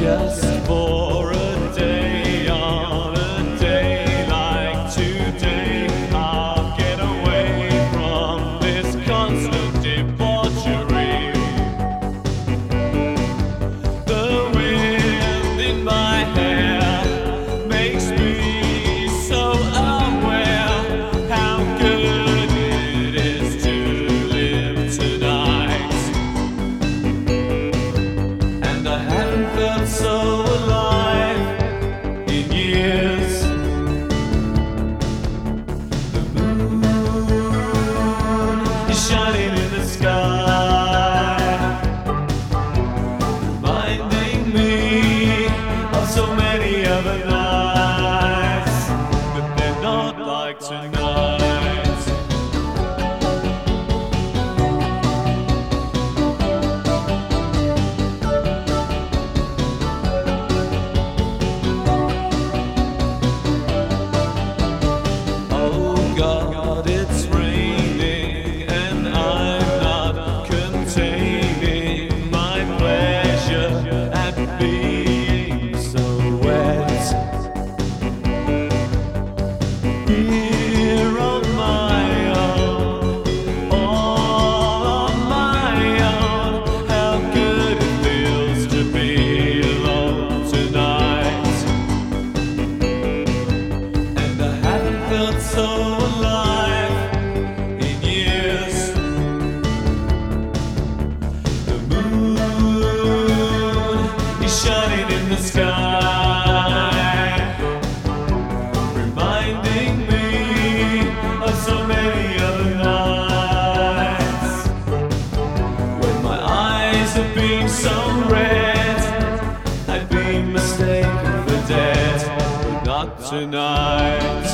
just for a day. On a day like today, I'll get away from this constant debauchery. The wind in my hair makes me so aware how good it is to live tonight. And I haven't felt so alive in years. The moon is shining in the sky, reminding me of so many other nights, but they're not like tonight. Oh God, it's raining and I'm not containing my pleasure at being so wet. Here on my own, all on my own, how good it feels to be alone tonight. And I haven't felt so alive in years. The moon is shining in the sky, reminding me of so many other nights when my eyes have been so red I've been mistaken for dead, but not tonight.